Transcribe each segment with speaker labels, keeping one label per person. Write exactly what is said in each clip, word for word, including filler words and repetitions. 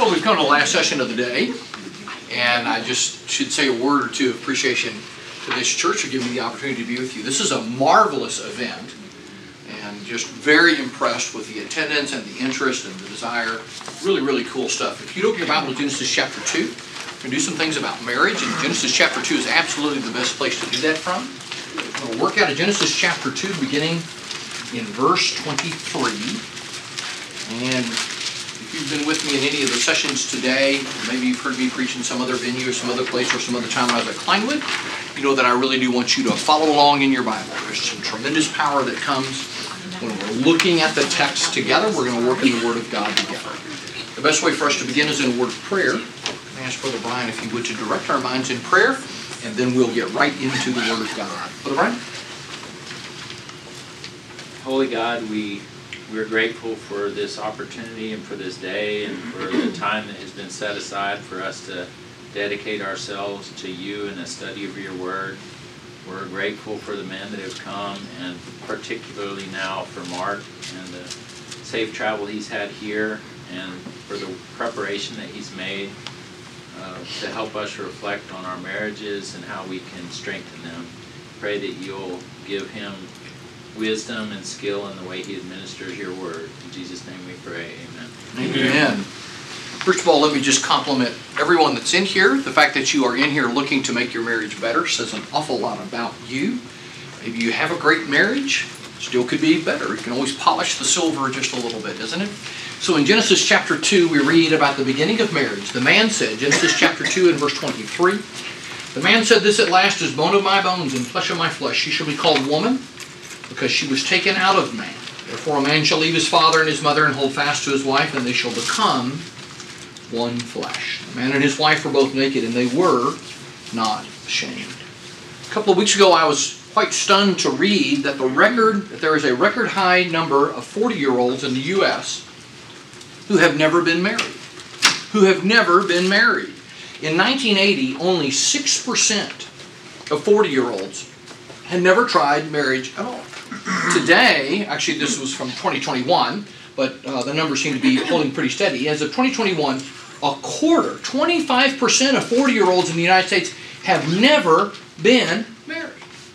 Speaker 1: Well, we've come to the last session of the day, and I just should say a word or two of appreciation to this church for giving me the opportunity to be with you. This is a marvelous event, and just very impressed with the attendance and the interest and the desire. Really, really cool stuff. If you open your Bible to Genesis chapter two, we're going to do some things about marriage, and Genesis chapter two is absolutely the best place to do that from. We're going to work out of Genesis chapter two, beginning in verse twenty-three. And if you've been with me in any of the sessions today, maybe you've heard me preach in some other venue or some other place or some other time I was at Kleinwood, you know that I really do want you to follow along in your Bible. There's some tremendous power that comes when we're looking at the text together. We're going to work in the Word of God together. The best way for us to begin is in a word of prayer. I ask Brother Brian, if he would, to direct our minds in prayer, and then we'll get right into the Word of God. Brother Brian?
Speaker 2: Holy God, we, we're grateful for this opportunity and for this day and for the time that has been set aside for us to dedicate ourselves to you in a study of your Word. We're grateful for the men that have come, and particularly now for Mark and the safe travel he's had here, and for the preparation that he's made uh, to help us reflect on our marriages and how we can strengthen them. Pray that you'll give him wisdom and skill in the way he administers your word. In Jesus' name we pray, amen.
Speaker 1: Amen. First of all, let me just compliment everyone that's in here. The fact that you are in here looking to make your marriage better says an awful lot about you. Maybe you have a great marriage, still could be better. You can always polish the silver just a little bit, isn't it? So in Genesis chapter two, we read about the beginning of marriage. The man said, Genesis chapter two and verse twenty-three, the man said, "This at last is bone of my bones and flesh of my flesh. She shall be called woman, because she was taken out of man. Therefore a man shall leave his father and his mother and hold fast to his wife, and they shall become one flesh." The man and his wife were both naked, and they were not ashamed. A couple of weeks ago, I was quite stunned to read that the record that there is a record high number of forty-year-olds in the U S who have never been married. Who have never been married. In nineteen eighty, only six percent of forty-year-olds had never tried marriage at all. Today, actually this was from twenty twenty-one, but uh, the numbers seem to be holding pretty steady. As of twenty twenty-one, a quarter, twenty-five percent of forty-year-olds in the United States have never been married.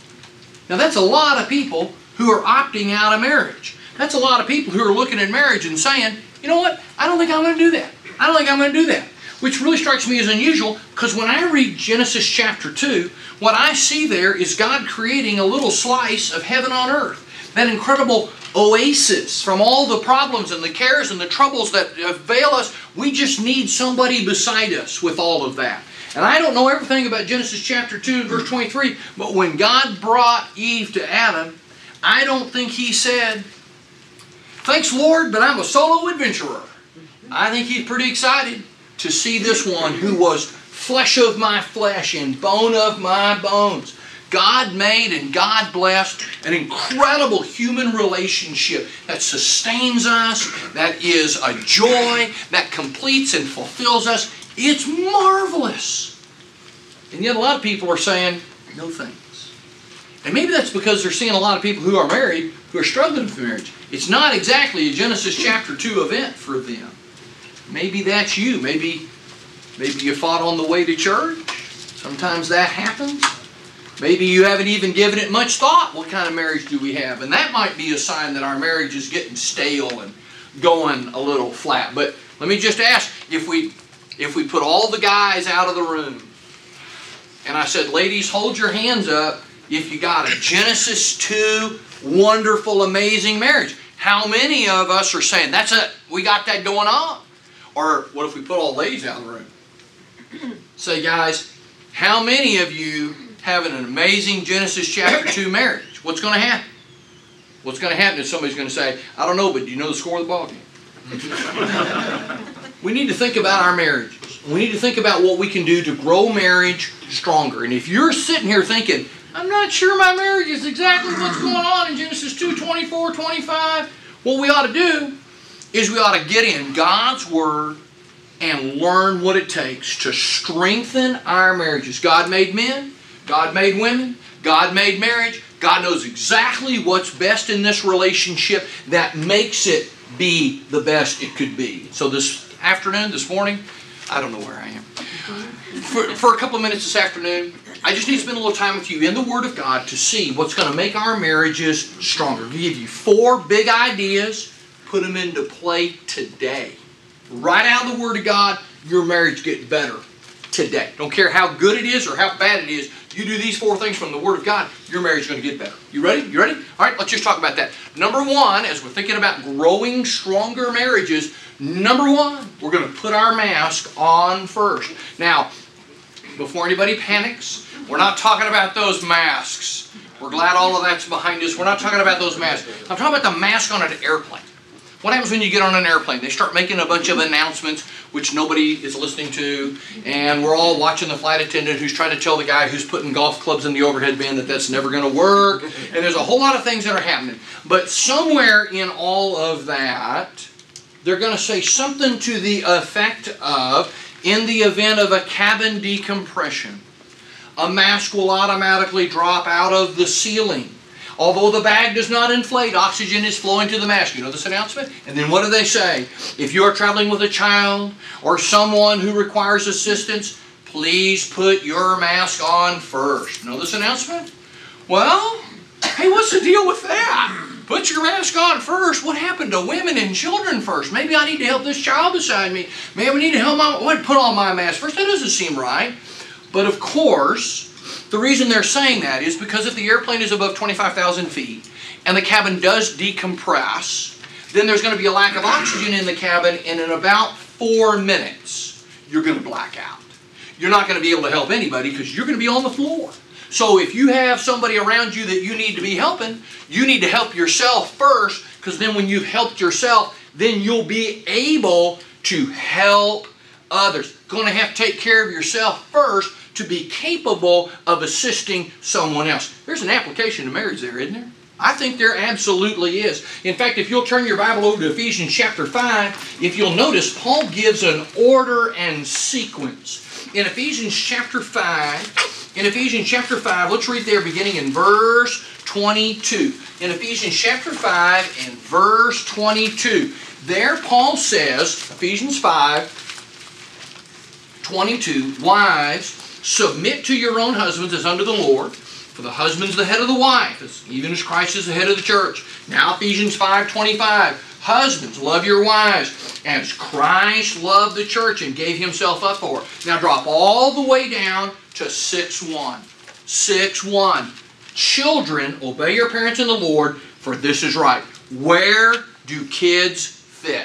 Speaker 1: Now that's a lot of people who are opting out of marriage. That's a lot of people who are looking at marriage and saying, you know what, I don't think I'm going to do that. I don't think I'm going to do that. Which really strikes me as unusual, because when I read Genesis chapter two, what I see there is God creating a little slice of heaven on earth. That incredible oasis from all the problems and the cares and the troubles that avail us. We just need somebody beside us with all of that. And I don't know everything about Genesis chapter two and verse twenty-three, but when God brought Eve to Adam, I don't think He said, "Thanks, Lord, but I'm a solo adventurer." I think He's pretty excited to see this one who was flesh of my flesh and bone of my bones. God made and God blessed an incredible human relationship that sustains us, that is a joy, that completes and fulfills us. It's marvelous. And yet a lot of people are saying, no thanks. And maybe that's because they're seeing a lot of people who are married who are struggling with marriage. It's not exactly a Genesis chapter two event for them. Maybe that's you. Maybe, maybe you fought on the way to church. Sometimes that happens. Maybe you haven't even given it much thought. What kind of marriage do we have? And that might be a sign that our marriage is getting stale and going a little flat. But let me just ask, if we, if we put all the guys out of the room, and I said, ladies, hold your hands up if you got a Genesis two wonderful, amazing marriage. How many of us are saying, that's it, we got that going on? Or what if we put all the ladies out of the room? Say, guys, how many of you having an amazing Genesis chapter two marriage? What's going to happen? What's going to happen is somebody's going to say, I don't know, but do you know the score of the ball game? We need to think about our marriages. We need to think about what we can do to grow marriage stronger. And if you're sitting here thinking, I'm not sure my marriage is exactly what's going on in Genesis two, twenty-four, twenty-five, what we ought to do is we ought to get in God's Word and learn what it takes to strengthen our marriages. God made men. God made women. God made marriage. God knows exactly what's best in this relationship that makes it be the best it could be. So this afternoon, this morning, I don't know where I am, for, for a couple of minutes this afternoon, I just need to spend a little time with you in the Word of God to see what's going to make our marriages stronger. I'll give you four big ideas, put them into play today. Right out of the Word of God, your marriage gets better today. Don't care how good it is or how bad it is, you do these four things from the Word of God, your marriage is going to get better. You ready? You ready? All right, let's just talk about that. Number one, as we're thinking about growing stronger marriages, number one, we're going to put our mask on first. Now, before anybody panics, we're not talking about those masks. We're glad all of that's behind us. We're not talking about those masks. I'm talking about the mask on an airplane. What happens when you get on an airplane? They start making a bunch of announcements which nobody is listening to, and we're all watching the flight attendant who's trying to tell the guy who's putting golf clubs in the overhead bin that that's never going to work, and there's a whole lot of things that are happening. But somewhere in all of that, they're going to say something to the effect of, in the event of a cabin decompression, a mask will automatically drop out of the ceiling. Although the bag does not inflate, oxygen is flowing to the mask. You know this announcement? And then what do they say? If you are traveling with a child or someone who requires assistance, please put your mask on first. Know this announcement? Well, hey, what's the deal with that? Put your mask on first. What happened to women and children first? Maybe I need to help this child beside me. Maybe I need to help my, what, put on my mask first. That doesn't seem right. But of course, the reason they're saying that is because if the airplane is above twenty-five thousand feet and the cabin does decompress, then there's going to be a lack of oxygen in the cabin, and in about four minutes, you're going to black out. You're not going to be able to help anybody because you're going to be on the floor. So if you have somebody around you that you need to be helping, you need to help yourself first, because then when you've helped yourself, then you'll be able to help others. Going to have to take care of yourself first to be capable of assisting someone else. There's an application to marriage there, isn't there? I think there absolutely is. In fact, if you'll turn your Bible over to Ephesians chapter five, if you'll notice, Paul gives an order and sequence. In Ephesians chapter five, in Ephesians chapter five, let's read there beginning in verse twenty-two. In Ephesians chapter five and verse twenty-two, there Paul says, Ephesians five, twenty-two, wives, submit to your own husbands as unto the Lord, for the husband's the head of the wife, as even as Christ is the head of the church. Now Ephesians five twenty-five, husbands, love your wives, as Christ loved the church and gave himself up for her. Now drop all the way down to six one. six one. Children, obey your parents in the Lord, for this is right. Where do kids fit?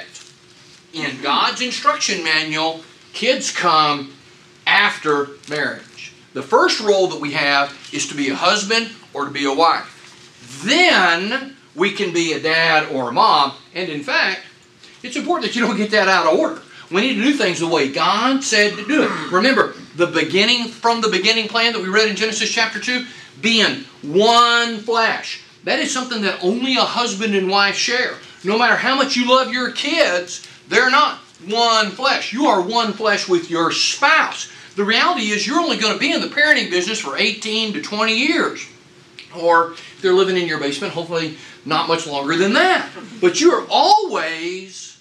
Speaker 1: In God's instruction manual, kids come after marriage. The first role that we have is to be a husband or to be a wife. Then we can be a dad or a mom. And in fact, it's important that you don't get that out of order. We need to do things the way God said to do it. Remember, the beginning, from the beginning plan that we read in Genesis chapter two, being one flesh. That is something that only a husband and wife share. No matter how much you love your kids, they're not one flesh. You are one flesh with your spouse. The reality is you're only going to be in the parenting business for eighteen to twenty years. Or if they're living in your basement, hopefully not much longer than that. But you're always,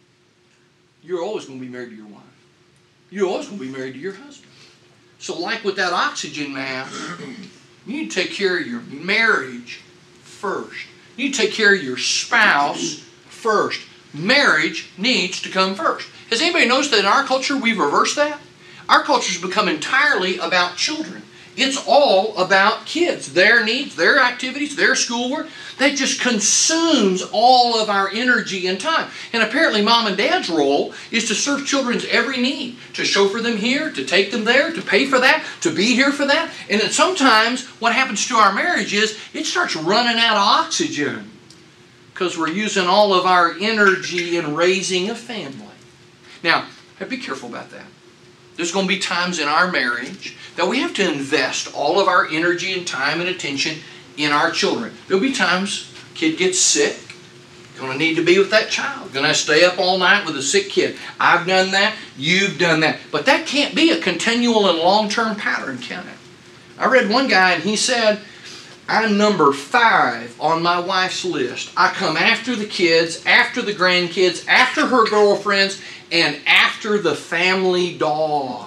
Speaker 1: you're always going to be married to your wife. You're always going to be married to your husband. So like with that oxygen mask, you need to take care of your marriage first. You need to take care of your spouse first. Marriage needs to come first. Has anybody noticed that in our culture we've reversed that? Our culture has become entirely about children. It's all about kids, their needs, their activities, their schoolwork. That just consumes all of our energy and time. And apparently mom and dad's role is to serve children's every need, to chauffeur them here, to take them there, to pay for that, to be here for that. And then sometimes what happens to our marriage is it starts running out of oxygen because we're using all of our energy in raising a family. Now, be careful about that. There's going to be times in our marriage that we have to invest all of our energy and time and attention in our children. There'll be times a kid gets sick. Going to need to be with that child. Going to stay up all night with a sick kid. I've done that. You've done that. But that can't be a continual and long-term pattern, can it? I read one guy and he said, I'm number five on my wife's list. I come after the kids, after the grandkids, after her girlfriends, and after the family dog.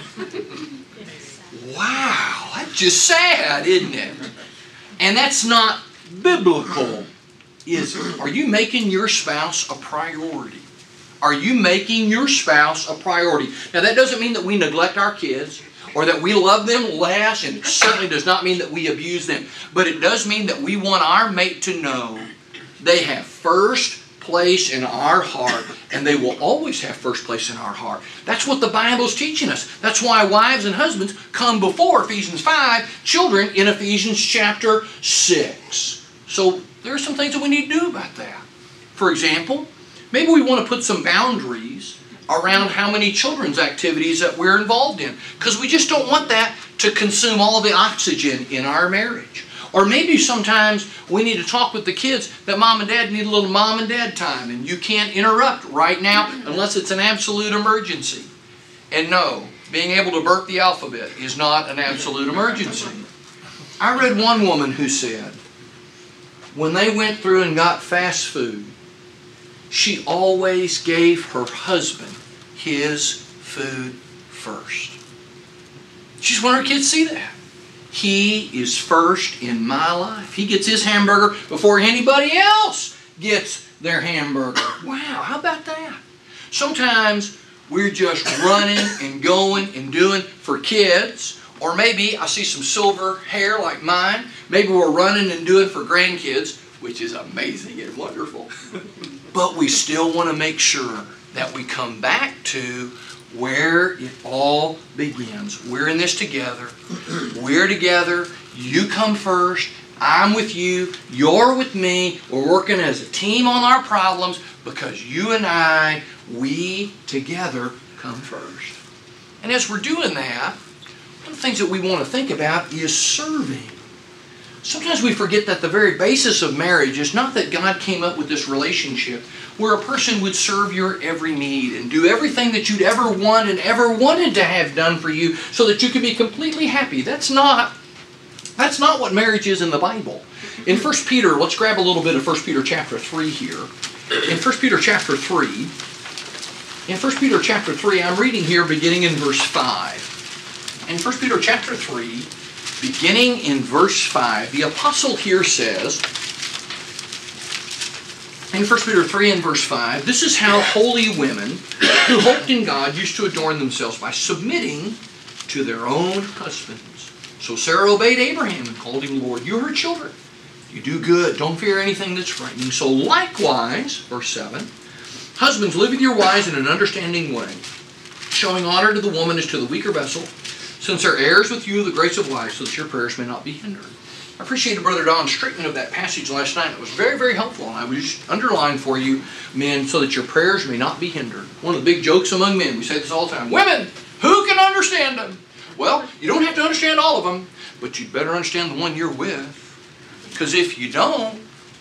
Speaker 1: Wow, that's just sad, isn't it? And that's not biblical, is it? Are you making your spouse a priority? Are you making your spouse a priority? Now, that doesn't mean that we neglect our kids or that we love them less, and it certainly does not mean that we abuse them. But it does mean that we want our mate to know they have first place in our heart, and they will always have first place in our heart. That's what the Bible's teaching us. That's why wives and husbands come before Ephesians five, children in Ephesians chapter six. So there are some things that we need to do about that. For example, maybe we want to put some boundaries around how many children's activities that we're involved in, because we just don't want that to consume all the oxygen in our marriage. Or maybe sometimes we need to talk with the kids that mom and dad need a little mom and dad time, and you can't interrupt right now unless it's an absolute emergency. And no, being able to burp the alphabet is not an absolute emergency. I read one woman who said, when they went through and got fast food, she always gave her husband his food first. She just wanted her kids to see that. He is first in my life. He gets his hamburger before anybody else gets their hamburger. Wow, how about that? Sometimes we're just running and going and doing for kids. Or maybe I see some silver hair like mine. Maybe we're running and doing for grandkids, which is amazing and wonderful. But we still want to make sure that we come back to where it all begins. We're in this together. We're together. You come first. I'm with you. You're with me. We're working as a team on our problems because you and I, we together come first. And as we're doing that, one of the things that we want to think about is serving. Sometimes we forget that the very basis of marriage is not that God came up with this relationship where a person would serve your every need and do everything that you'd ever want and ever wanted to have done for you so that you could be completely happy. That's not, that's not what marriage is in the Bible. In First Peter, let's grab a little bit of First Peter chapter three here. In First Peter chapter three, in First Peter chapter three, I'm reading here beginning in verse five. In First Peter chapter three, beginning in verse five, the apostle here says, in First Peter three and verse five, this is how holy women who hoped in God used to adorn themselves by submitting to their own husbands. So Sarah obeyed Abraham and called him Lord. You're her children. You do good. Don't fear anything that's frightening. So likewise, verse seven, husbands, live with your wives in an understanding way, showing honor to the woman as to the weaker vessel, since they're heirs with you of the grace of life, so that your prayers may not be hindered. I appreciated Brother Don's treatment of that passage last night. It was very, very helpful. And I was just underlining for you, men, so that your prayers may not be hindered. One of the big jokes among men, we say this all the time, women, who can understand them? Well, you don't have to understand all of them, but you'd better understand the one you're with. Because if you don't,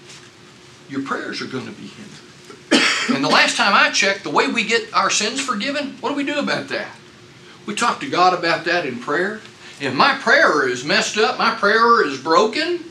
Speaker 1: your prayers are going to be hindered. And the last time I checked, the way we get our sins forgiven, what do we do about that? We talk to God about that in prayer. If my prayer is messed up, my prayer is broken,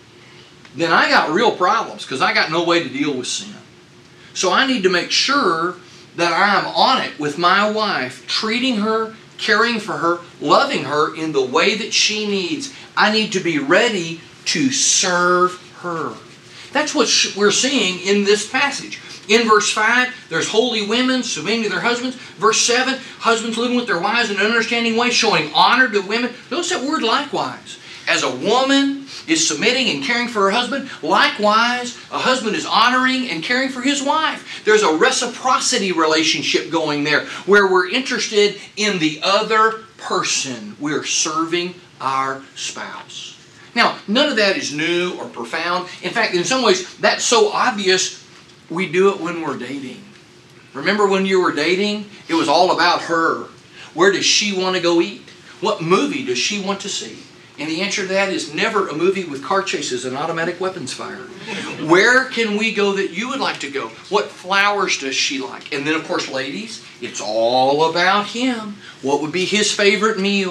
Speaker 1: then I got real problems because I got no way to deal with sin. So I need to make sure that I'm on it with my wife, treating her, caring for her, loving her in the way that she needs. I need to be ready to serve her. That's what we're seeing in this passage. In verse five, there's holy women submitting to their husbands. Verse seven, husbands living with their wives in an understanding way, showing honor to women. Notice that word likewise. As a woman is submitting and caring for her husband, likewise, a husband is honoring and caring for his wife. There's a reciprocity relationship going there where we're interested in the other person. We're serving our spouse. Now, none of that is new or profound. In fact, in some ways, that's so obvious. We do it when we're dating. Remember when you were dating? It was all about her. Where does she want to go eat? What movie does she want to see? And the answer to that is never a movie with car chases and automatic weapons fire. Where can we go that you would like to go? What flowers does she like? And then, of course, ladies, it's all about him. What would be his favorite meal?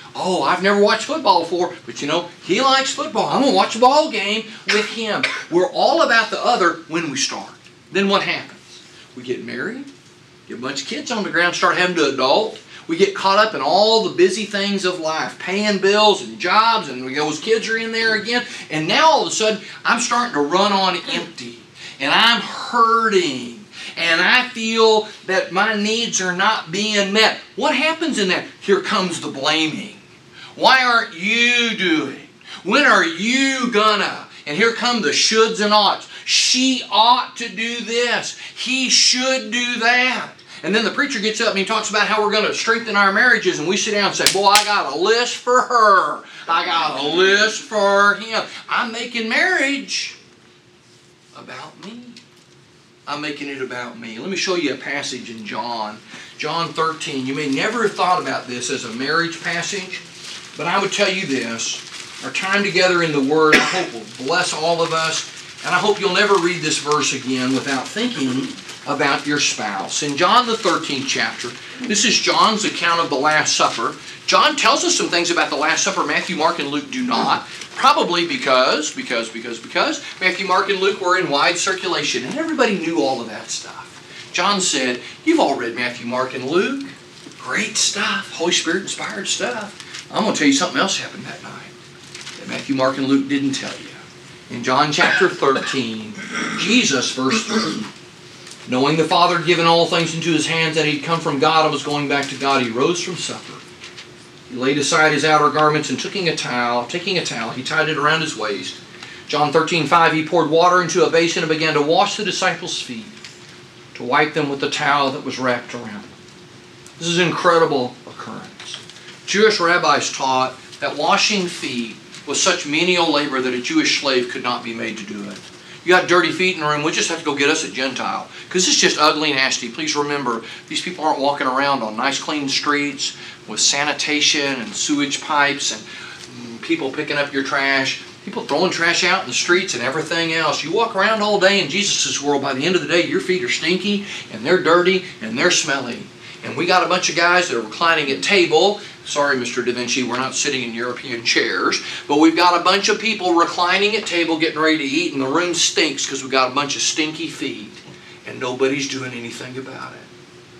Speaker 1: Oh, I've never watched football before, but you know, he likes football. I'm going to watch a ball game with him. We're all about the other when we start. Then what happens? We get married, get a bunch of kids on the ground, start having to adult. We get caught up in all the busy things of life, paying bills and jobs, and those kids are in there again. And now all of a sudden, I'm starting to run on empty. And I'm hurting. And I feel that my needs are not being met. What happens in that? Here comes the blaming. Why aren't you doing? When are you gonna? And here come the shoulds and oughts. She ought to do this. He should do that. And then the preacher gets up and he talks about how we're going to strengthen our marriages, and we sit down and say, boy, I got a list for her. I got a list for him. I'm making marriage about me. I'm making it about me. Let me show you a passage in John. John thirteen. You may never have thought about this as a marriage passage, but I would tell you this. Our time together in the Word, I hope, will bless all of us. And I hope you'll never read this verse again without thinking about your spouse. In John the thirteenth chapter, this is John's account of the Last Supper. John tells us some things about the Last Supper Matthew, Mark, and Luke do not. Probably because, because, because, because Matthew, Mark, and Luke were in wide circulation, and everybody knew all of that stuff. John said, you've all read Matthew, Mark, and Luke. Great stuff. Holy Spirit inspired stuff. I'm going to tell you something else happened that night that Matthew, Mark, and Luke didn't tell you. In John chapter thirteen, Jesus, verse three, knowing the Father had given all things into his hands, that he'd come from God and was going back to God, he rose from supper. He laid aside his outer garments and taking a towel, taking a towel, he tied it around his waist. John thirteen five, he poured water into a basin and began to wash the disciples' feet, to wipe them with the towel that was wrapped around them. This is an incredible occurrence. Jewish rabbis taught that washing feet was such menial labor that a Jewish slave could not be made to do it. You got dirty feet in the room, we just have to go get us a Gentile. Because it's just ugly and nasty. Please remember, these people aren't walking around on nice clean streets with sanitation and sewage pipes and people picking up your trash. People throwing trash out in the streets and everything else. You walk around all day in Jesus' world, by the end of the day, your feet are stinky and they're dirty and they're smelly. And we got a bunch of guys that are reclining at table. Sorry, Mister Da Vinci, we're not sitting in European chairs. But we've got a bunch of people reclining at table getting ready to eat, and the room stinks because we've got a bunch of stinky feet. And nobody's doing anything about it.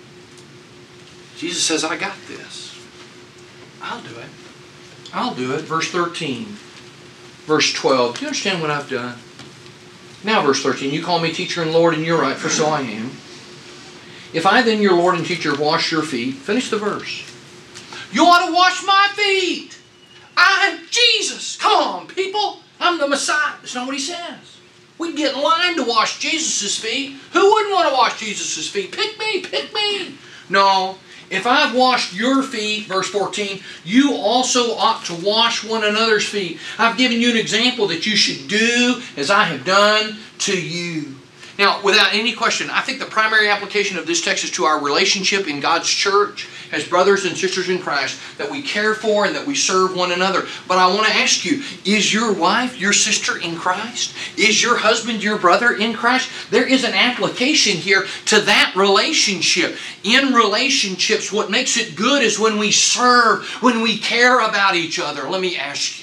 Speaker 1: Jesus says, I got this. I'll do it. I'll do it. Verse thirteen. Verse twelve. Do you understand what I've done? Now verse thirteen. You call me teacher and Lord, and you're right, for so I am. If I then, your Lord and teacher, wash your feet, finish the verse. You ought to wash my feet. I'm Jesus. Come on, people. I'm the Messiah. That's not what he says. We'd get in line to wash Jesus' feet. Who wouldn't want to wash Jesus' feet? Pick me, pick me. No. If I've washed your feet, verse fourteen, you also ought to wash one another's feet. I've given you an example that you should do as I have done to you. Now, without any question, I think the primary application of this text is to our relationship in God's church as brothers and sisters in Christ, that we care for and that we serve one another. But I want to ask you, is your wife your sister in Christ? Is your husband your brother in Christ? There is an application here to that relationship. In relationships, what makes it good is when we serve, when we care about each other. Let me ask you,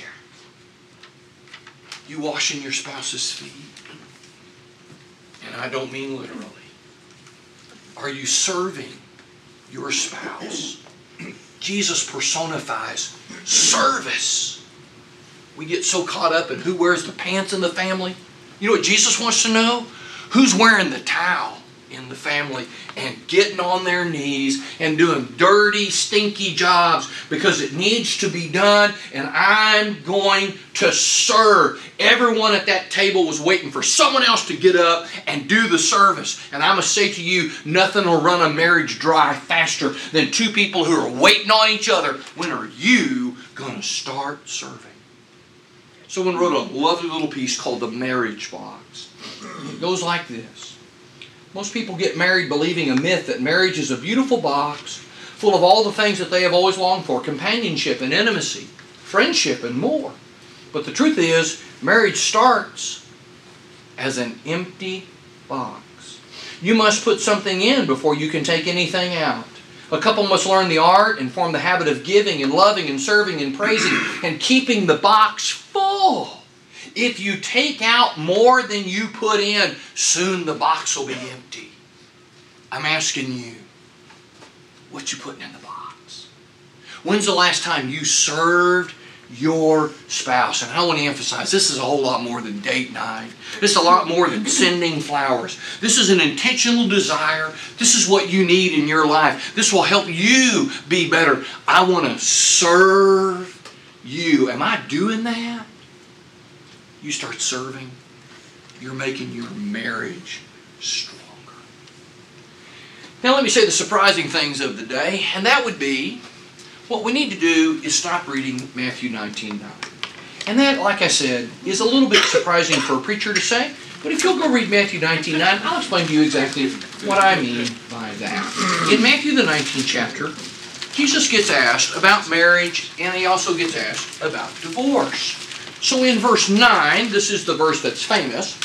Speaker 1: you washing your spouse's feet? And I don't mean literally. Are you serving your spouse? Jesus personifies service. We get so caught up in who wears the pants in the family. You know what Jesus wants to know? Who's wearing the towel in the family and getting on their knees and doing dirty, stinky jobs because it needs to be done, and I'm going to serve. Everyone at that table was waiting for someone else to get up and do the service. And I must say to you, nothing will run a marriage dry faster than two people who are waiting on each other. When are you going to start serving? Someone wrote a lovely little piece called The Marriage Box. It goes like this. Most people get married believing a myth that marriage is a beautiful box full of all the things that they have always longed for, companionship and intimacy, friendship and more. But the truth is, marriage starts as an empty box. You must put something in before you can take anything out. A couple must learn the art and form the habit of giving and loving and serving and praising and keeping the box full. If you take out more than you put in, soon the box will be empty. I'm asking you, what you putting in the box? When's the last time you served your spouse? And I want to emphasize, this is a whole lot more than date night. This is a lot more than sending flowers. This is an intentional desire. This is what you need in your life. This will help you be better. I want to serve you. Am I doing that? You start serving, you're making your marriage stronger. Now let me say the surprising things of the day, and that would be, what we need to do is stop reading Matthew nineteen nine. And that, like I said, is a little bit surprising for a preacher to say, but if you'll go read Matthew nineteen nine, I'll explain to you exactly what I mean by that. In Matthew the nineteenth chapter, Jesus gets asked about marriage, and he also gets asked about divorce. So in verse nine, this is the verse that's famous.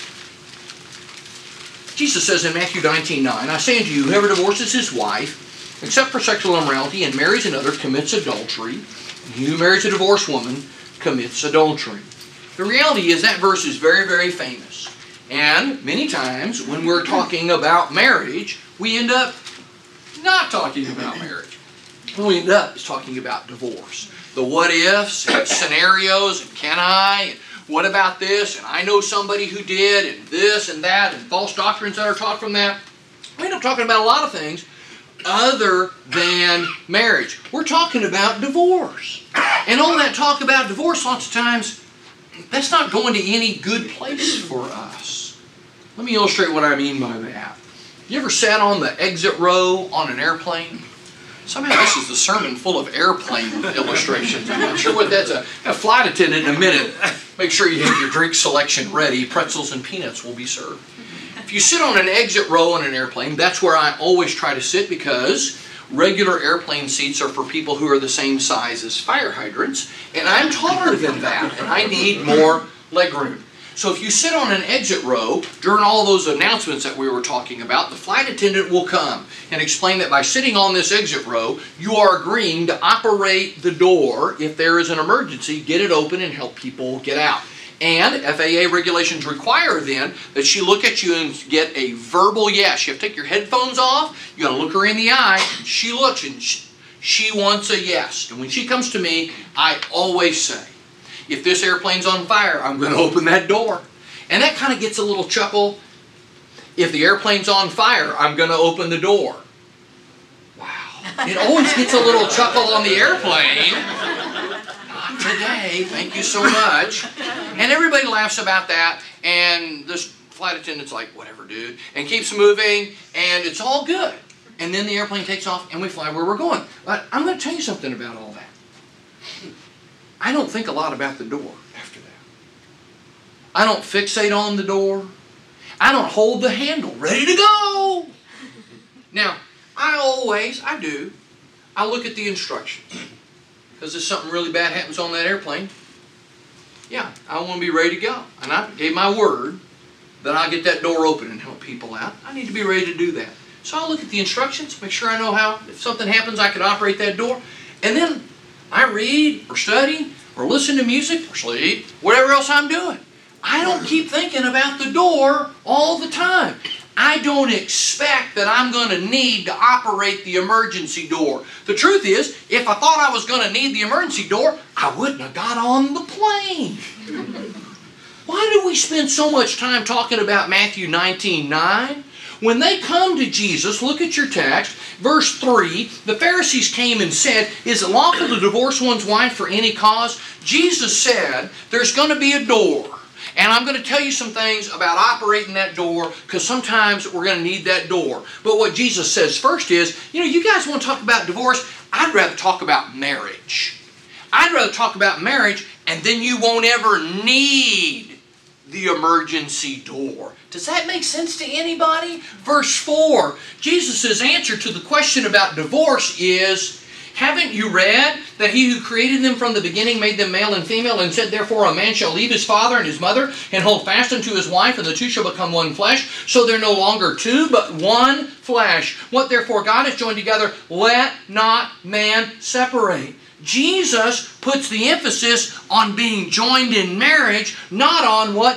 Speaker 1: Jesus says in Matthew nineteen nine, I say unto you, whoever divorces his wife, except for sexual immorality, and marries another, commits adultery. And he who marries a divorced woman commits adultery. The reality is that verse is very, very famous. And many times when we're talking about marriage, we end up not talking about marriage. What we end up is talking about divorce. The what ifs, and scenarios, and can I, and what about this, and I know somebody who did, and this and that, and false doctrines that are taught from that. We end up talking about a lot of things other than marriage. We're talking about divorce. And all that talk about divorce, lots of times, that's not going to any good place for us. Let me illustrate what I mean by that. You ever sat on the exit row on an airplane? Somehow this is the sermon full of airplane illustrations. I'm not sure what that's. A, a flight attendant in a minute. Make sure you have your drink selection ready. Pretzels and peanuts will be served. If you sit on an exit row on an airplane, that's where I always try to sit because regular airplane seats are for people who are the same size as fire hydrants. And I'm taller than that, and I need more leg room. So if you sit on an exit row, during all those announcements that we were talking about, the flight attendant will come and explain that by sitting on this exit row, you are agreeing to operate the door if there is an emergency, get it open and help people get out. And F A A regulations require then that she look at you and get a verbal yes. You have to take your headphones off, you got to look her in the eye, and she looks and she, she wants a yes. And when she comes to me, I always say, if this airplane's on fire, I'm going to open that door. And that kind of gets a little chuckle. If the airplane's on fire, I'm going to open the door. Wow. It always gets a little chuckle on the airplane. Not today. Thank you so much. And everybody laughs about that. And this flight attendant's like, whatever, dude. And keeps moving. And it's all good. And then the airplane takes off and we fly where we're going. But I'm going to tell you something about all that. I don't think a lot about the door after that. I don't fixate on the door. I don't hold the handle ready to go. Now, I always, I do, I look at the instructions. Because if something really bad happens on that airplane, yeah, I want to be ready to go. And I gave my word that I'll get that door open and help people out. I need to be ready to do that. So I'll look at the instructions, make sure I know how, if something happens, I can operate that door. And then I read or study or listen to music or sleep, whatever else I'm doing. I don't keep thinking about the door all the time. I don't expect that I'm going to need to operate the emergency door. The truth is, if I thought I was going to need the emergency door, I wouldn't have got on the plane. Why do we spend so much time talking about Matthew nineteen nine? When they come to Jesus, look at your text, verse three, the Pharisees came and said, is it lawful to divorce one's wife for any cause? Jesus said, there's going to be a door. And I'm going to tell you some things about operating that door because sometimes we're going to need that door. But what Jesus says first is, you know, you guys want to talk about divorce? I'd rather talk about marriage. I'd rather talk about marriage and then you won't ever need the emergency door. Does that make sense to anybody? Verse four, Jesus' answer to the question about divorce is, Haven't you read that He who created them from the beginning made them male and female, and said, therefore a man shall leave his father and his mother and hold fast unto his wife, and the two shall become one flesh. So they're no longer two, but one flesh. What therefore God has joined together, let not man separate. Jesus puts the emphasis on being joined in marriage, not on what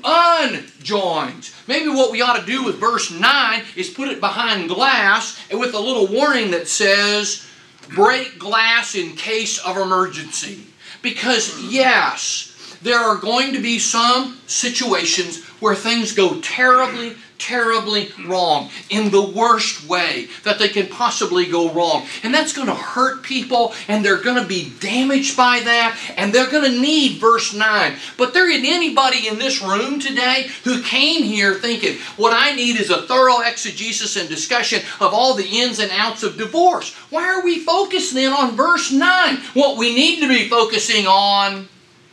Speaker 1: unjoins. Maybe what we ought to do with verse nine is put it behind glass and with a little warning that says, break glass in case of emergency. Because yes, there are going to be some situations where things go terribly, terribly wrong in the worst way that they can possibly go wrong. And that's going to hurt people, and they're going to be damaged by that, and they're going to need verse nine. But there isn't anybody in this room today who came here thinking, what I need is a thorough exegesis and discussion of all the ins and outs of divorce. Why are we focused then on verse nine? What we need to be focusing on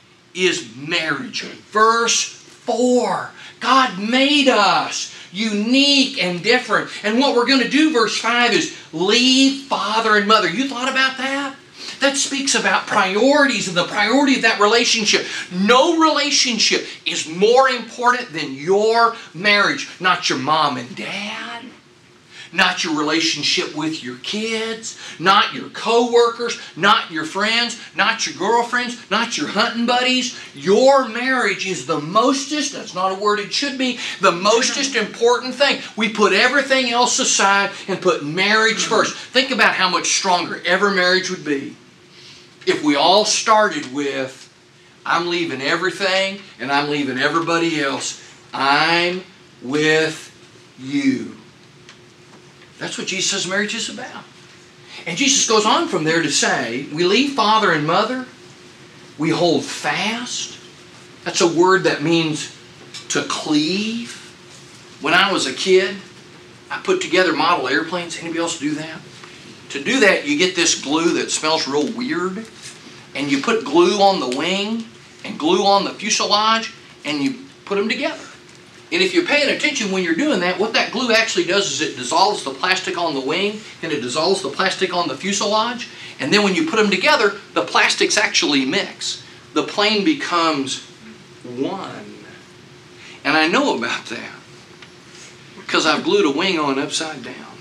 Speaker 1: is marriage. Verse four. God made us unique and different. And what we're going to do, verse five, is leave father and mother. You thought about that? That speaks about priorities and the priority of that relationship. No relationship is more important than your marriage. Not your mom and dad. Not your relationship with your kids, not your co-workers, not your friends, not your girlfriends, not your hunting buddies. Your marriage is the mostest, that's not a word it should be, the mostest important thing. We put everything else aside and put marriage first. Think about how much stronger every marriage would be if we all started with, I'm leaving everything and I'm leaving everybody else. I'm with you. That's what Jesus says marriage is about. And Jesus goes on from there to say, we leave father and mother, we hold fast. That's a word that means to cleave. When I was a kid, I put together model airplanes. Anybody else do that? To do that, you get this glue that smells real weird, and you put glue on the wing and glue on the fuselage, and you put them together. And if you're paying attention when you're doing that, what that glue actually does is it dissolves the plastic on the wing and it dissolves the plastic on the fuselage. And then when you put them together, the plastics actually mix. The plane becomes one. And I know about that because I've glued a wing on upside down.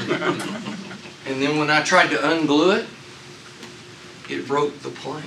Speaker 1: And then when I tried to unglue it, it broke the plane.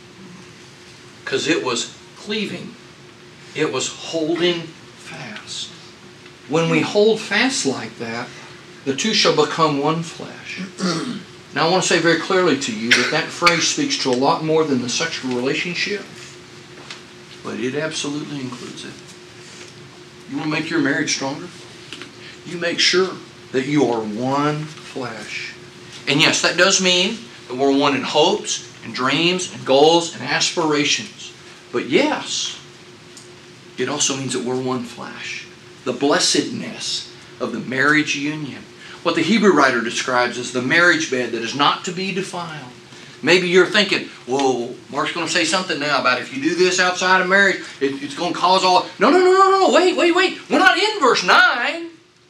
Speaker 1: Because it was cleaving. It was holding fast. When we hold fast like that, the two shall become one flesh. Now I want to say very clearly to you that that phrase speaks to a lot more than the sexual relationship, but it absolutely includes it. You want to make your marriage stronger? You make sure that you are one flesh. And yes, that does mean that we're one in hopes and dreams and goals and aspirations. But yes, it also means that we're one flesh. The blessedness of the marriage union. What the Hebrew writer describes as the marriage bed that is not to be defiled. Maybe you're thinking, whoa, Mark's going to say something now about if you do this outside of marriage, it, it's going to cause all... No, no, no, no, no, wait, wait, wait. We're not in verse nine.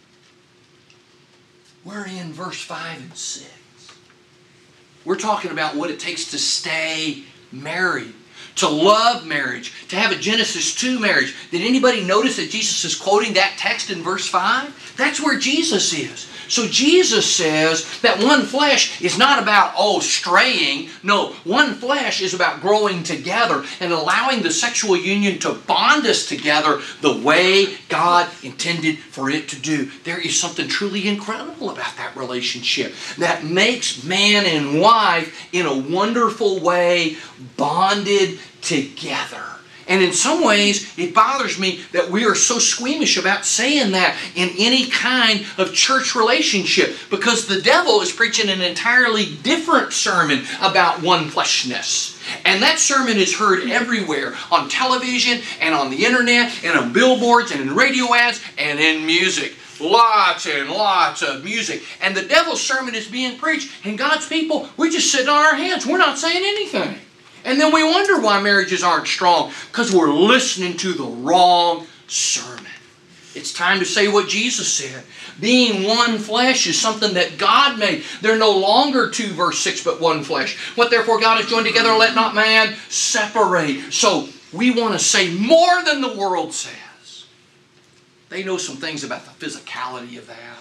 Speaker 1: We're in verse five and six. We're talking about what it takes to stay married. To love marriage, to have a Genesis two marriage. Did anybody notice that Jesus is quoting that text in verse five? That's where Jesus is. So Jesus says that one flesh is not about, oh, straying. No, one flesh is about growing together and allowing the sexual union to bond us together the way God intended for it to do. There is something truly incredible about that relationship that makes man and wife in a wonderful way bonded together. And in some ways, it bothers me that we are so squeamish about saying that in any kind of church relationship, because the devil is preaching an entirely different sermon about one fleshness. And that sermon is heard everywhere, on television and on the internet and on billboards and in radio ads and in music. Lots and lots of music. And the devil's sermon is being preached, and God's people, we're just sitting on our hands. We're not saying anything. And then we wonder why marriages aren't strong, because we're listening to the wrong sermon. It's time to say what Jesus said. Being one flesh is something that God made. They're no longer two, verse six, but one flesh. What therefore God has joined together, let not man separate. So we want to say more than the world says. They know some things about the physicality of that.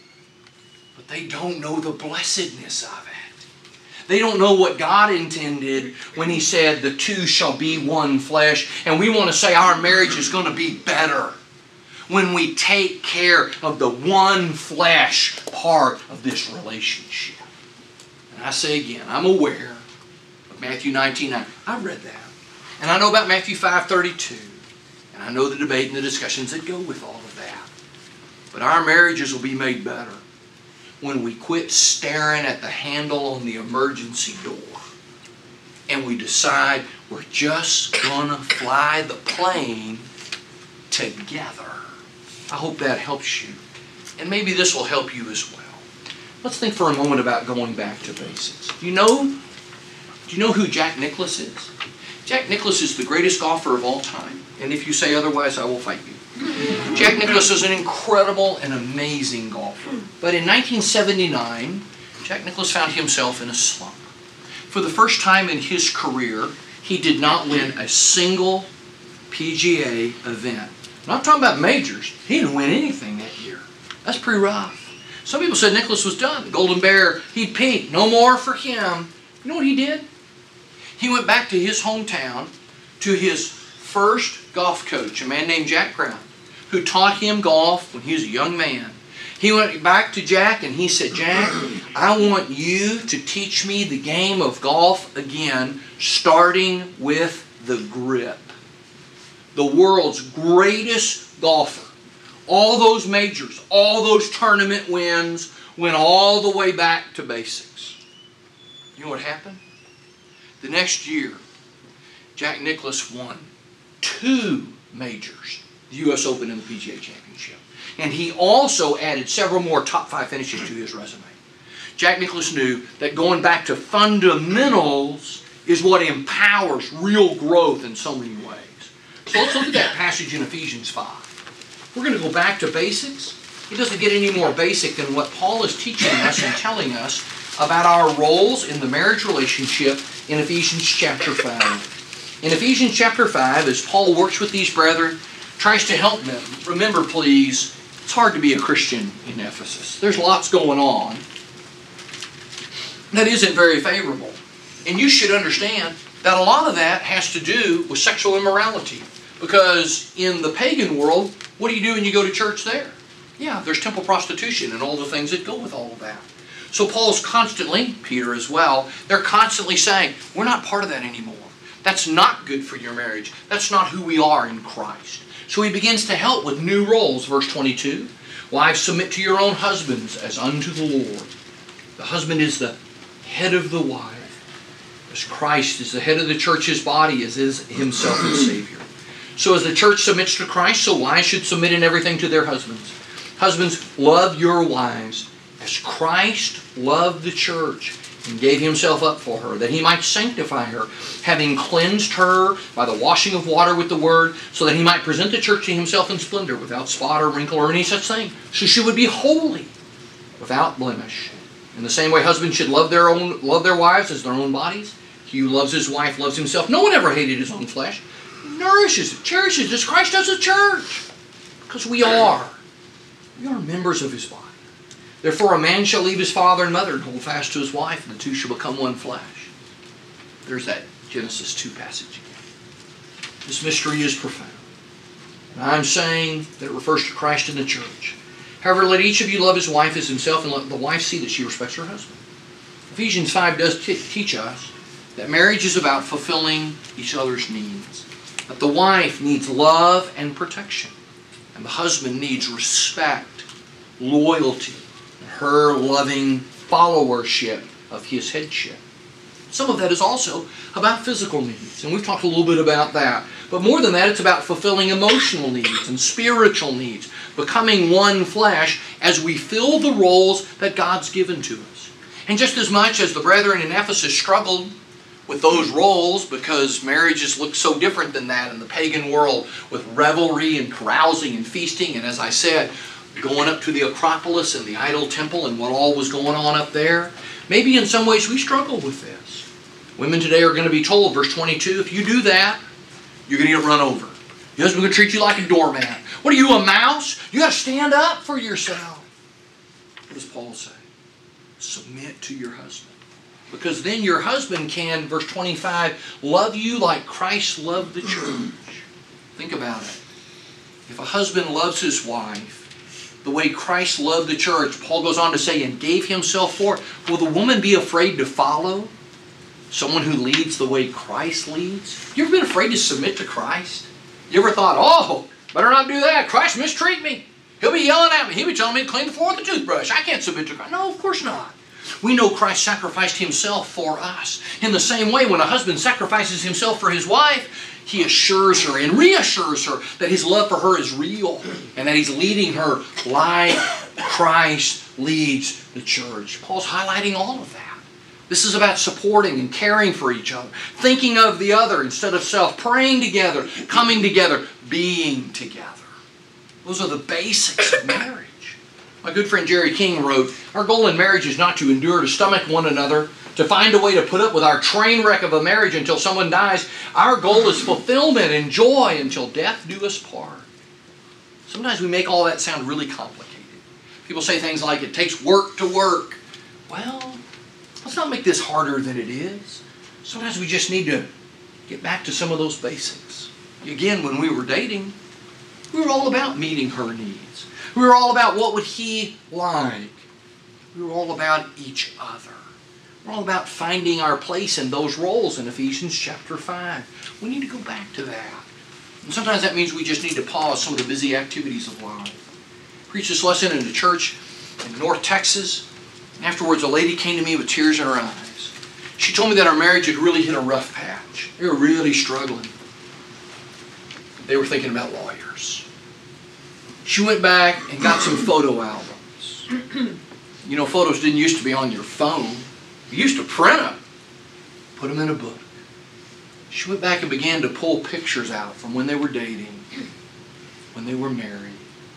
Speaker 1: But they don't know the blessedness of it. They don't know what God intended when He said the two shall be one flesh. And we want to say our marriage is going to be better when we take care of the one flesh part of this relationship. And I say again, I'm aware of Matthew nineteen nine. I've read that. And I know about Matthew five thirty-two. And I know the debate and the discussions that go with all of that. But our marriages will be made better when we quit staring at the handle on the emergency door and we decide we're just going to fly the plane together. I hope that helps you. And maybe this will help you as well. Let's think for a moment about going back to basics. Do you know, do you know who Jack Nicklaus is? Jack Nicklaus is the greatest golfer of all time. And if you say otherwise, I will fight you. Jack Nicklaus is an incredible and amazing golfer. But in nineteen seventy-nine, Jack Nicklaus found himself in a slump. For the first time in his career, he did not win a single P G A event. I'm not talking about majors. He didn't win anything that year. That's pretty rough. Some people said Nicklaus was done. The Golden Bear, he'd peaked. No more for him. You know what he did? He went back to his hometown, to his first golf coach, a man named Jack Brown, who taught him golf when he was a young man. He went back to Jack and he said, Jack, I want you to teach me the game of golf again, starting with the grip. The world's greatest golfer. All those majors, all those tournament wins, went all the way back to basics. You know what happened? The next year, Jack Nicklaus won two majors, the U S Open and the P G A Championship. And he also added several more top five finishes to his resume. Jack Nicklaus knew that going back to fundamentals is what empowers real growth in so many ways. So let's look at that passage in Ephesians five. We're going to go back to basics. It doesn't get any more basic than what Paul is teaching us and telling us about our roles in the marriage relationship in Ephesians chapter five. In Ephesians chapter five, as Paul works with these brethren, tries to help them. Remember, please, it's hard to be a Christian in Ephesus. There's lots going on that isn't very favorable. And you should understand that a lot of that has to do with sexual immorality. Because in the pagan world, what do you do when you go to church there? Yeah, there's temple prostitution and all the things that go with all of that. So Paul's constantly, Peter as well, they're constantly saying, we're not part of that anymore. That's not good for your marriage. That's not who we are in Christ. So he begins to help with new roles. Verse twenty-two, wives, submit to your own husbands as unto the Lord. The husband is the head of the wife, as Christ is the head of the church's body, as is himself its Savior. So as the church submits to Christ, so wives should submit in everything to their husbands. Husbands, love your wives as Christ loved the church and gave himself up for her, that he might sanctify her, having cleansed her by the washing of water with the word, so that he might present the church to himself in splendor, without spot or wrinkle or any such thing. So she would be holy, without blemish. In the same way, husbands should love their own, love their wives as their own bodies. He who loves his wife loves himself. No one ever hated his own flesh. Nourishes it, cherishes it, as Christ does the church. Because we are. We are members of his body. Therefore a man shall leave his father and mother and hold fast to his wife, and the two shall become one flesh. There's that Genesis two passage again. This mystery is profound. And I'm saying that it refers to Christ and the church. However, let each of you love his wife as himself, and let the wife see that she respects her husband. Ephesians five does t- teach us that marriage is about fulfilling each other's needs. That the wife needs love and protection. And the husband needs respect, loyalty, and her loving followership of his headship. Some of that is also about physical needs. And we've talked a little bit about that. But more than that, it's about fulfilling emotional needs and spiritual needs. Becoming one flesh as we fill the roles that God's given to us. And just as much as the brethren in Ephesus struggled with those roles because marriages look so different than that in the pagan world with revelry and carousing and feasting. And as I said, going up to the Acropolis and the idol temple and what all was going on up there. Maybe in some ways we struggle with this. Women today are going to be told, verse twenty-two, if you do that, you're going to get run over. Your husband's going to treat you like a doormat. What are you, a mouse? You got to stand up for yourself. What does Paul say? Submit to your husband. Because then your husband can, verse twenty-five, love you like Christ loved the church. Think about it. If a husband loves his wife the way Christ loved the church, Paul goes on to say, and gave himself for it, will the woman be afraid to follow someone who leads the way Christ leads? You ever been afraid to submit to Christ? You ever thought, oh, better not do that. Christ mistreat me. He'll be yelling at me. He'll be telling me to clean the floor with a toothbrush. I can't submit to Christ. No, of course not. We know Christ sacrificed himself for us. In the same way, when a husband sacrifices himself for his wife, he assures her and reassures her that his love for her is real and that he's leading her like Christ leads the church. Paul's highlighting all of that. This is about supporting and caring for each other, thinking of the other instead of self, praying together, coming together, being together. Those are the basics of marriage. My good friend Jerry King wrote, our goal in marriage is not to endure to stomach one another, to find a way to put up with our train wreck of a marriage until someone dies. Our goal is fulfillment and joy until death do us part. Sometimes we make all that sound really complicated. People say things like, it takes work to work. Well, let's not make this harder than it is. Sometimes we just need to get back to some of those basics. Again, when we were dating, we were all about meeting her needs. We were all about what would he like. We were all about each other. We're all about finding our place in those roles in Ephesians chapter five. We need to go back to that. And sometimes that means we just need to pause some of the busy activities of life. I preached this lesson in a church in North Texas. And afterwards, a lady came to me with tears in her eyes. She told me that our marriage had really hit a rough patch. They were really struggling. They were thinking about lawyers. She went back and got some photo albums. You know, photos didn't used to be on your phone. You used to print them, put them in a book. She went back and began to pull pictures out from when they were dating, when they were married,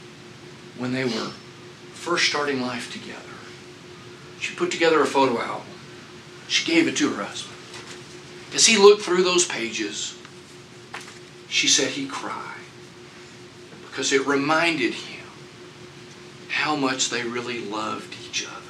Speaker 1: when they were first starting life together. She put together a photo album. She gave it to her husband. As he looked through those pages, she said he cried because it reminded him how much they really loved each other.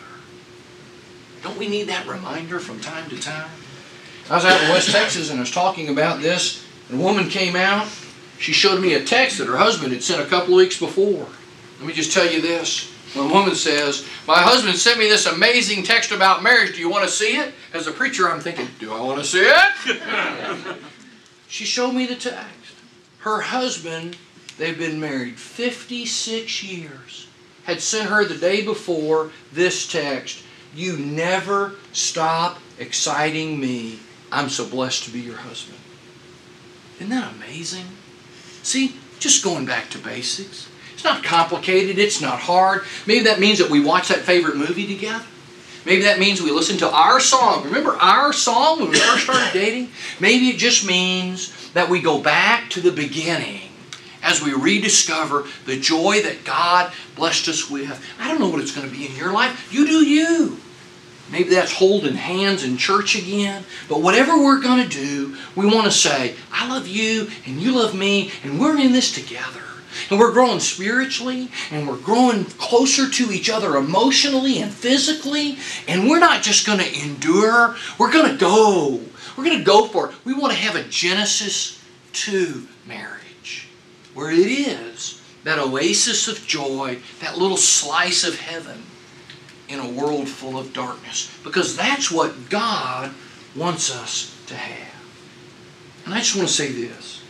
Speaker 1: Don't we need that reminder from time to time? I was out in West Texas and I was talking about this, and a woman came out. She showed me a text that her husband had sent a couple of weeks before. Let me just tell you this. When a woman says, my husband sent me this amazing text about marriage, do you want to see it? As a preacher, I'm thinking, do I want to see it? She showed me the text. Her husband, they've been married fifty-six years, had sent her the day before this text. You never stop exciting me. I'm so blessed to be your husband. Isn't that amazing? See, just going back to basics. It's not complicated. It's not hard. Maybe that means that we watch that favorite movie together. Maybe that means we listen to our song. Remember our song when we first started dating? Maybe it just means that we go back to the beginning as we rediscover the joy that God blessed us with. I don't know what it's going to be in your life. You do you. Maybe that's holding hands in church again. But whatever we're going to do, we want to say, I love you and you love me and we're in this together. And we're growing spiritually and we're growing closer to each other emotionally and physically. And we're not just going to endure. We're going to go. We're going to go for it. We want to have a Genesis two marriage where it is that oasis of joy, that little slice of heaven in a world full of darkness. Because that's what God wants us to have. And I just want to say this.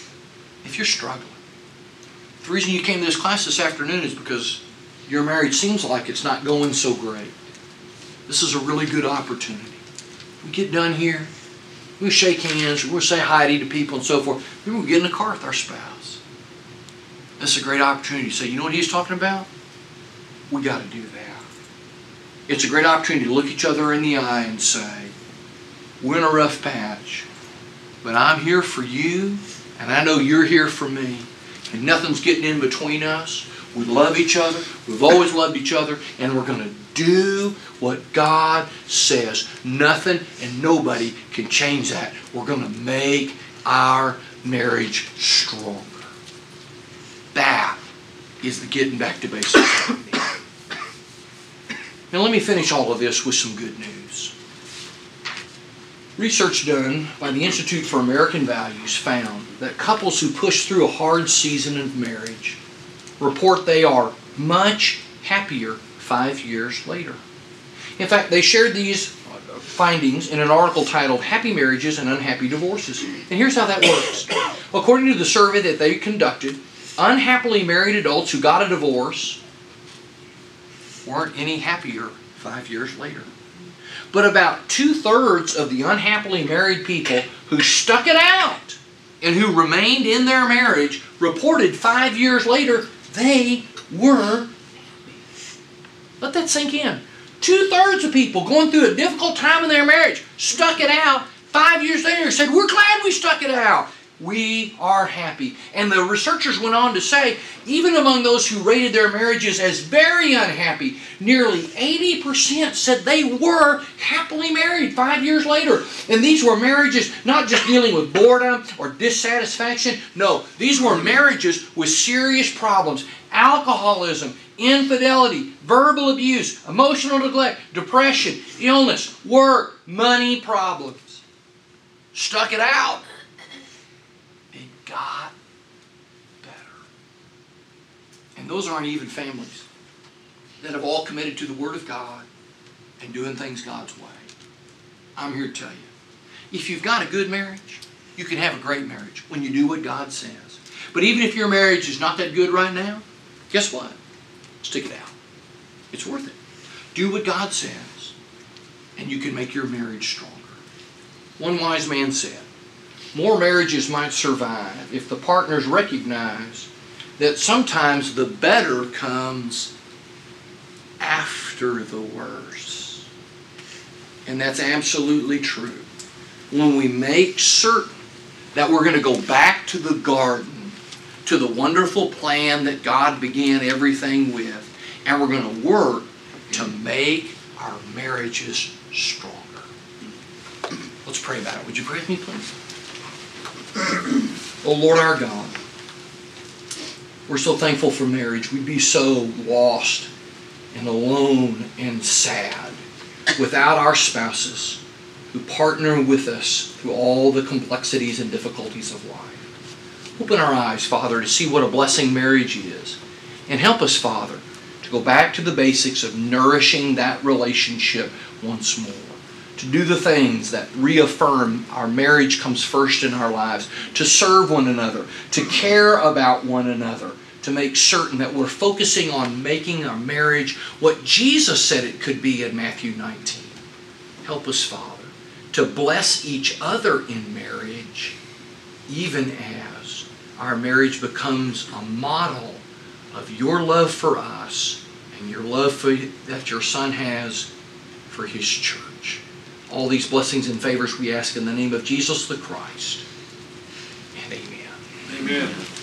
Speaker 1: If you're struggling, the reason you came to this class this afternoon is because your marriage seems like it's not going so great. This is a really good opportunity. We get done here, we'll shake hands, we'll say hi to people and so forth. Then we'll get in the car with our spouse. This is a great opportunity to say, you know what he's talking about? We got to do that. It's a great opportunity to look each other in the eye and say, we're in a rough patch. But I'm here for you, and I know you're here for me. And nothing's getting in between us. We love each other. We've always loved each other. And we're going to do what God says. Nothing and nobody can change that. We're going to make our marriage stronger. That is the getting back to basics. Now let me finish all of this with some good news. Research done by the Institute for American Values found that couples who push through a hard season of marriage report they are much happier five years later. In fact, they shared these findings in an article titled Happy Marriages and Unhappy Divorces. And here's how that works. According to the survey that they conducted, unhappily married adults who got a divorce weren't any happier five years later. But about two-thirds of the unhappily married people who stuck it out and who remained in their marriage reported five years later they were happy. Let that sink in. Two-thirds of people going through a difficult time in their marriage stuck it out. Five years later said, we're glad we stuck it out. We are happy. And the researchers went on to say, even among those who rated their marriages as very unhappy, nearly eighty percent said they were happily married five years later. And these were marriages not just dealing with boredom or dissatisfaction. No, these were marriages with serious problems. Alcoholism, infidelity, verbal abuse, emotional neglect, depression, illness, work, money problems. Stuck it out. It got better. And those aren't even families that have all committed to the Word of God and doing things God's way. I'm here to tell you, if you've got a good marriage, you can have a great marriage when you do what God says. But even if your marriage is not that good right now, guess what? Stick it out. It's worth it. Do what God says, and you can make your marriage stronger. One wise man said, more marriages might survive if the partners recognize that sometimes the better comes after the worse. And that's absolutely true. When we make certain that we're going to go back to the garden, to the wonderful plan that God began everything with, and we're going to work to make our marriages stronger. Let's pray about it. Would you pray with me, please? Oh Lord our God, we're so thankful for marriage. We'd be so lost and alone and sad without our spouses who partner with us through all the complexities and difficulties of life. Open our eyes, Father, to see what a blessing marriage is. And help us, Father, to go back to the basics of nourishing that relationship once more. To do the things that reaffirm our marriage comes first in our lives. To serve one another. To care about one another. To make certain that we're focusing on making our marriage what Jesus said it could be in Matthew nineteen. Help us, Father, to bless each other in marriage, even as our marriage becomes a model of your love for us and your love for, that your Son has for His church. All these blessings and favors we ask in the name of Jesus the Christ. And amen.
Speaker 3: Amen.